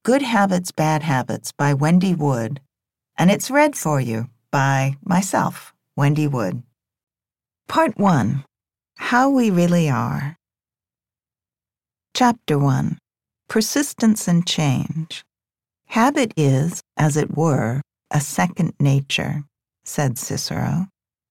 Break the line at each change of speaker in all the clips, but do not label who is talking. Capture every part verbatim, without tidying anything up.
Good Habits, Bad Habits by Wendy Wood, and it's read for you by myself, Wendy Wood. Part one. How We Really Are. Chapter one. Persistence and Change. Habit is, as it were, a second nature, said Cicero.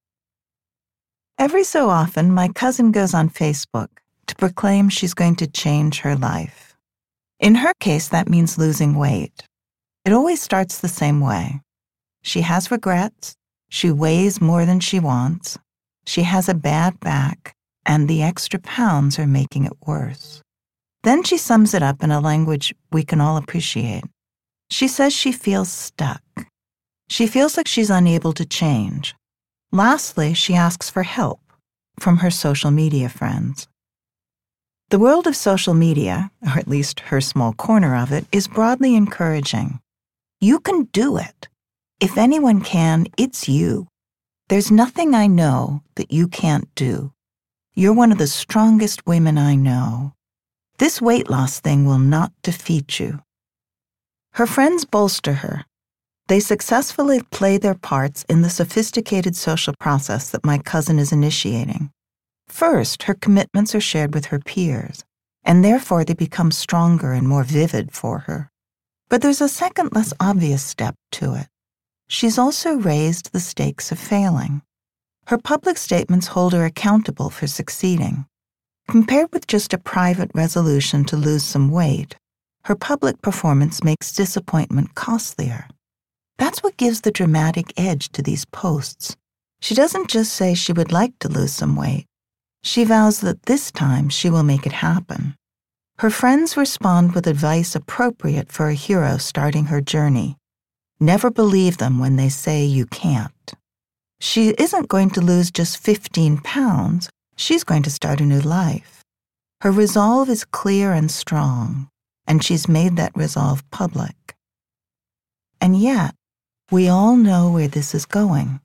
Every so often, my cousin goes on Facebook to proclaim she's going to change her life. In her case, that means losing weight. It always starts the same way. She has regrets, she weighs more than she wants, she has a bad back, and the extra pounds are making it worse. Then she sums it up in a language we can all appreciate. She says she feels stuck. She feels like she's unable to change. Lastly, she asks for help from her social media friends. The world of social media, or at least her small corner of it, is broadly encouraging. You can do it. If anyone can, it's you. There's nothing I know that you can't do. You're one of the strongest women I know. This weight loss thing will not defeat you. Her friends bolster her. They successfully play their parts in the sophisticated social process that my cousin is initiating. First, her commitments are shared with her peers, and therefore they become stronger and more vivid for her. But there's a second, less obvious step to it. She's also raised the stakes of failing. Her public statements hold her accountable for succeeding. Compared with just a private resolution to lose some weight, her public performance makes disappointment costlier. That's what gives the dramatic edge to these posts. She doesn't just say she would like to lose some weight. She vows that this time she will make it happen. Her friends respond with advice appropriate for a hero starting her journey. Never believe them when they say you can't. She isn't going to lose just fifteen pounds. She's going to start a new life. Her resolve is clear and strong, and she's made that resolve public. And yet, we all know where this is going.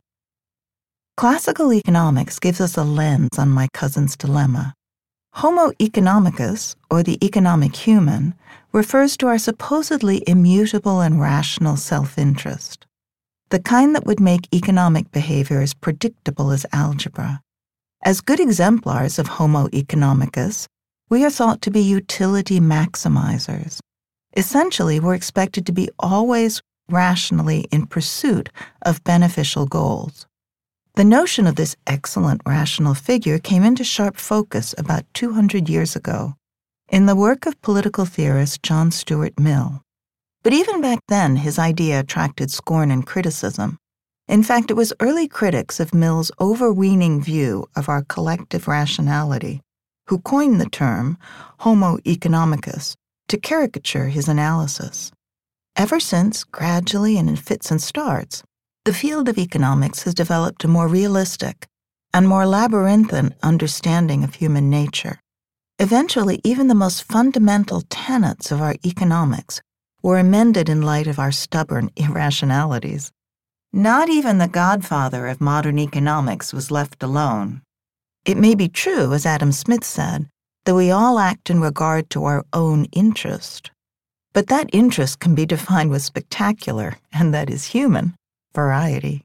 Classical economics gives us a lens on my cousin's dilemma. Homo economicus, or the economic human, refers to our supposedly immutable and rational self-interest, the kind that would make economic behavior as predictable as algebra. As good exemplars of Homo economicus, we are thought to be utility maximizers. Essentially, we're expected to be always rationally in pursuit of beneficial goals. The notion of this excellent rational figure came into sharp focus about two hundred years ago in the work of political theorist John Stuart Mill. But even back then, his idea attracted scorn and criticism. In fact, it was early critics of Mill's overweening view of our collective rationality who coined the term Homo economicus to caricature his analysis. Ever since, gradually and in fits and starts, the field of economics has developed a more realistic and more labyrinthine understanding of human nature. Eventually, even the most fundamental tenets of our economics were amended in light of our stubborn irrationalities. Not even the godfather of modern economics was left alone. It may be true, as Adam Smith said, that we all act in regard to our own interest. But that interest can be defined with spectacular, and that is human, variety.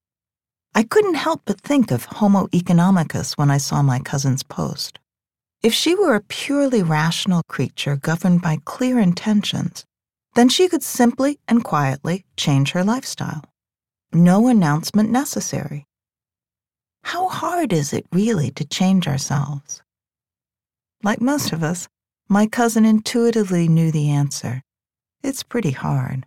I couldn't help but think of Homo economicus when I saw my cousin's post. If she were a purely rational creature governed by clear intentions, then she could simply and quietly change her lifestyle. No announcement necessary. How hard is it really to change ourselves? Like most of us, my cousin intuitively knew the answer. It's pretty hard.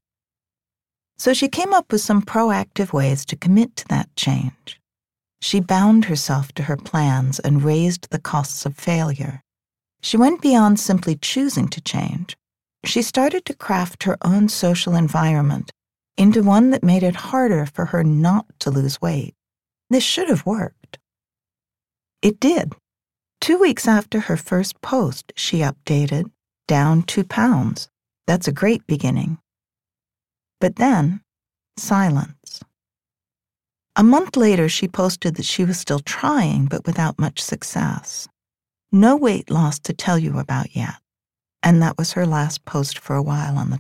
So she came up with some proactive ways to commit to that change. She bound herself to her plans and raised the costs of failure. She went beyond simply choosing to change. She started to craft her own social environment into one that made it harder for her not to lose weight. This should have worked. It did. Two weeks after her first post, she updated, down two pounds. That's a great beginning. But then, silence. A month later, she posted that she was still trying, but without much success. No weight loss to tell you about yet. And that was her last post for a while on the